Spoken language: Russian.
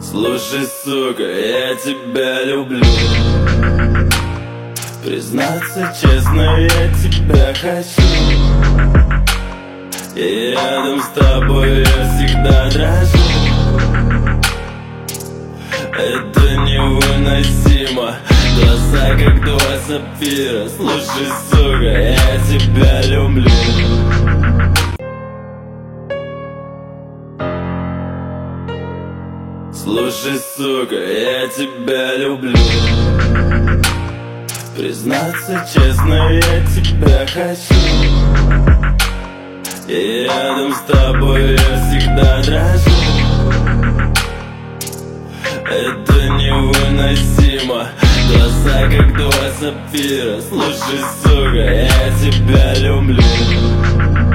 Слушай, сука, я тебя люблю. Признаться честно, я тебя хочу. И рядом с тобой я всегда дрожу. Это невыносимо. Глаза как два сапфира. Слушай, сука, я тебя люблю. Слушай, сука, я тебя люблю. Признаться честно, я тебя хочу. И рядом с тобой я всегда дрожу. Это невыносимо. Глаза как два сапфира. Слушай, сука, я тебя люблю.